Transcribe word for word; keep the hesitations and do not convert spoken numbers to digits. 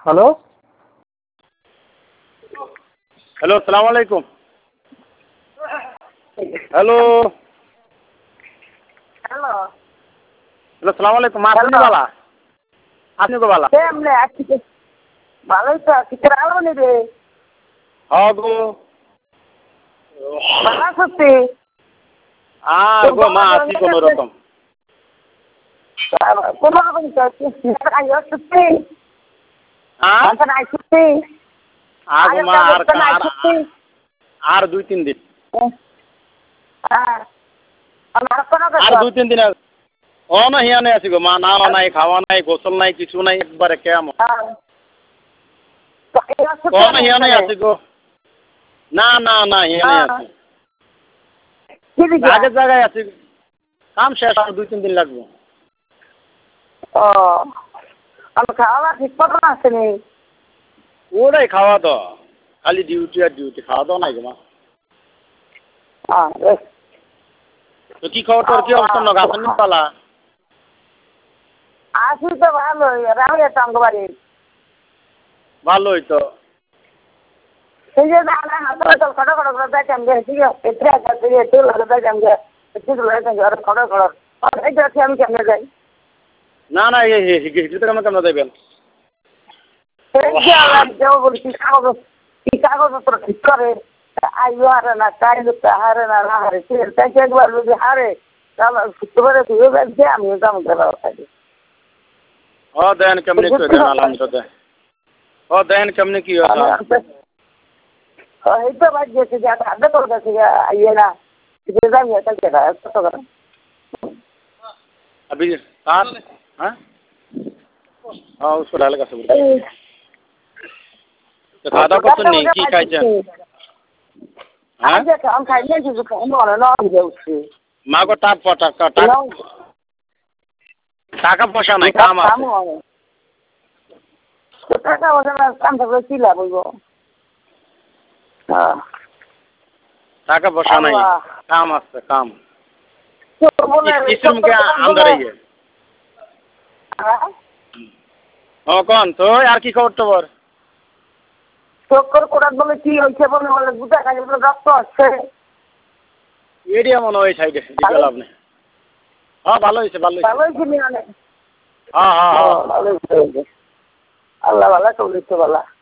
hello hello আসসালামু আলাইকুম hello hello hello আসসালামু আলাইকুম মা আপনি বালা আপনি গো বালা কেমনে আছি ভালোই তো আছি কেরালো নি রে হ্যাঁ গো ভালো সত্যি আর গো মা আছি কোনো রকম কোনো রকম আইও সত্যি হ্যাঁ আচ্ছা নাই সত্যি আর গো মা আর নাই আর সত্যি আর দুই তিন দিন হ্যাঁ আমার কোনো আর দুই তিন দিন ও না হিয়ানে আছি গো মা নাওয়া নাই খাওয়া নাই গোসল নাই কিছু নাই একবারে কেমন ও না হিয়ানে আছি গো না না না হিয়ানে আছি আগের জায়গায় আছি কাম শেষ আর দুই তিন দিন লাগবে ও আমি খাওয়া ঠিক মতো আসেনি ওরাই খাওয়া দাওয়া খালি ডিউটি আর ডিউটি খাওয়া দাওয়া নাই গো মা তো কি খবর তোর কি অবস্থা নগা আসেনি পালা আসি তো ভালোই রাহুল একটা অঙ্গ বাড়ি ভালোই তো সেই যে না হাতে খড়ো খড়ো করে দেখেন যে ঠিক আছে এতে আছে এতে লাগে দেখেন যে ঠিক লাগে আর খড়ো খড়ো আর এই যে আমি কেমনে যাই না না এই হিজতে কেমন কেমন দেবেন এই যে আলাদা দেও বলি কি কাগজ কি কাগজপত্র ঠিক করে আইও হারে না কাই লোকটা হারে না না হারে সে তাকে একবার যদি হারে তাহলে শুক্রবারে তুইও যাচ্ছে আমিও যাবো গেলাম ও দেন কেমনি কি দেন আলহামদুলিল্লাহ ও দেন কেমনি কি এই তো বাদ গেছে যে আধা করে গেছে আইয়ে না যে যাবি কালকে কত করে अभी हाँ हाँ हाँ उसको डालेगा सब तो खादा कुछ नहीं की खाई जान हाँ हम खाएंगे जो हम वाला ना हो उससे माँ को टाप पटा का टाप टाका पोषा नहीं काम आते तो टाका वाला ना काम सब चिल्ला बोलो हाँ टाका पोषा नहीं काम आते काम इस रूम के अंदर ही है हाँ कौन तो यार की खबर तो बर চক্কর কোড়াত বলে কি হয়েছে বলে বলে গুটা কাজে বলে রক্ত আসছে এরিয়া মনে হয় সাইডে দিকে লাভ নেই হ্যাঁ ভালো হয়েছে ভালো হয়েছে ভালো হয়েছে নি মানে হ্যাঁ হ্যাঁ হ্যাঁ ভালো হয়েছে আল্লাহ ভালো চলেছে বলা